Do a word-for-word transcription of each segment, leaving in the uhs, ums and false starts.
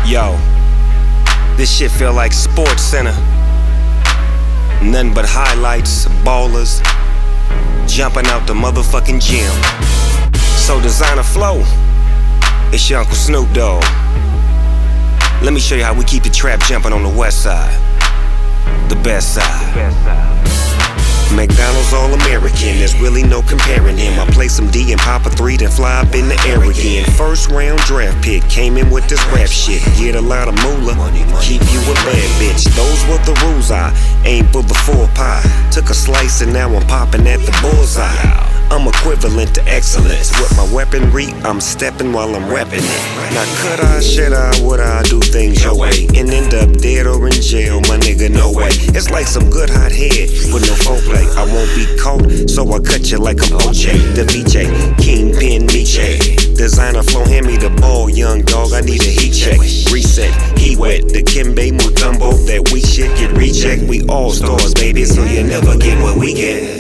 Yo, this shit feel like Sports Center. Nothing but highlights, ballers, jumping out the motherfucking gym. So Designer Flow, it's your Uncle Snoop Dogg. Let me show you how we keep the trap jumping on the west side. The best side. The best side. McDonald's All-American, there's really no comparing him. I play some D and pop a three, then fly up in the air again. First round draft pick, came in with this rap shit. Get a lot of moolah, keep you a bad bitch. Those were the rules, I aimed for the full pie. Took a slice and now I'm popping at the bullseye. I'm equivalent to excellence. With my weaponry, I'm stepping while I'm repping it. Now could I, should I, would I do things your way and end up dead or in jail? My nigga, no way. It's like some good hot head with no foreplay. I won't be caught, so I cut you like I'm O J, the V J, Kingpin Nietzsche. Designer Flow, hand me the ball, young dog, I need a heat check. Reset, he wet, the Kimbe Mutombo. That weak shit get rechecked. We all stars, baby, so you never get what we get.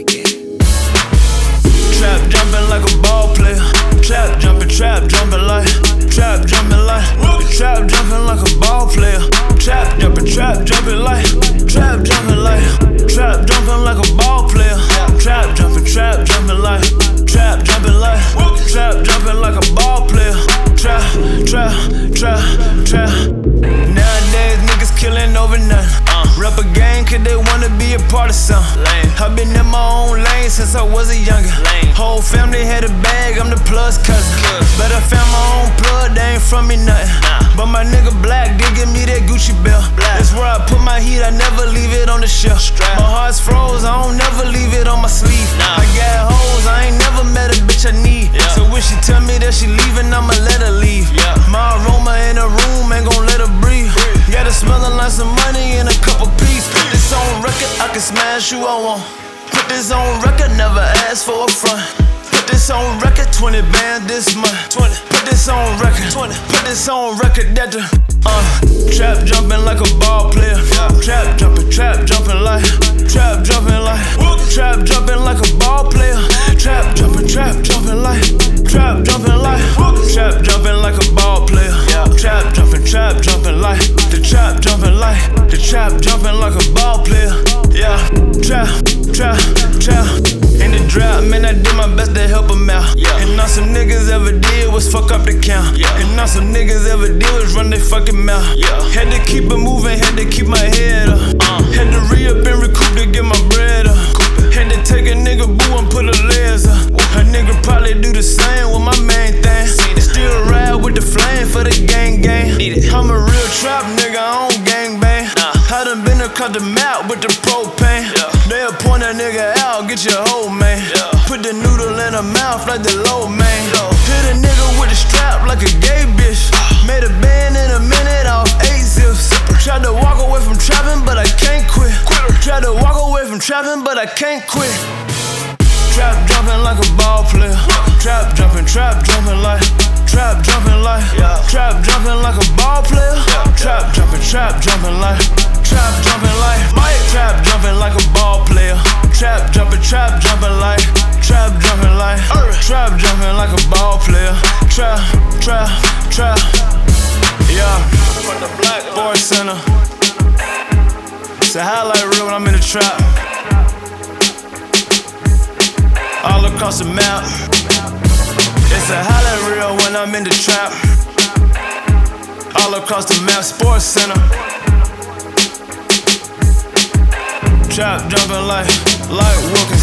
Trap jumping like a ball player. Trap jumping, trap jumping like. Trap jumping like. Trap jumping like a ball player. Trap jumping, trap jumping like. Trap jumping like. Trap jumping like a ball player. Trap jumping, trap jumping like. Trap jumping like. Trap jumping like a ball player. Trap, trap, trap, trap. Nowadays niggas killing over nothing. Rep a gang cause they wanna be a part of something. I've been in my own lane since I was a youngin'. Whole family had a bag, I'm the plus cousin. But I found my own plug, they ain't from me nothing. But my nigga Black did give me that Gucci belt. That's where I put my heat, I never leave it on the shelf. My heart's froze, I don't never leave it on my sleeve. I got hoes, I ain't never met a bitch I need. So when she tell me that she leaving, I'ma let her leave. My aroma in a room ain't gon' let her breathe. Got her smelling like some money in a couple pieces. Put this on record, I can smash who I want. Put this on record, never ask for a front. Put this on record, twenty bands this month. twenty. Put this on record, twenty. Put this on record that the uh trap jumping like a ball player. Trap jumping, trap jumping like. Trap jumping like. Trap jumping like a ball player. Trap jumping, trap jumping like. Trap jumping like. Trap jumping like a ball player. Trap jumping, trap jumping like. The trap jumping like. The trap jumping like a ball player. Yeah, trap, trap, trap. In the drought, man, I did my best to help them out. Yeah. And all some niggas ever did was fuck up the count. Yeah. And all some niggas ever did was run their fucking mouth. Yeah. Had to keep it moving, had to keep my head up. Uh. Had to re-up and recoup to get my bread up. Had to take a nigga boo and put a layers up. A nigga probably do the same with my main thing. Still ride with the flame for the gang gang. I'm a real trap nigga, I don't gang bang. Nah. I done been across the map with the propane. Yeah. They'll point a nigga out, get your hoe man. Yeah. Put the noodle in her mouth like the low man. Yeah. Hit a nigga with a strap like a gay bitch. Made a band in a minute off eight zips. Tried to walk away from trapping, but I can't quit. Tried to walk away from trapping, but I can't quit. Trap jumping like a ball player. Trap jumping, trap jumping like. Trap jumping like. Trap jumping like a ball player. Trap jumping, trap jumping like. Trap jumping like. Trap jumping like a ball player. Trap jumping, trap jumping like. Trap jumping like. Trap jumping like a ball player. Trap, trap, trap. Yeah. Sports Center. It's a highlight reel when I'm in the trap. All across the map. It's a highlight reel when I'm in the trap. All across the map, Sports Center. Trap jumping like, like walking.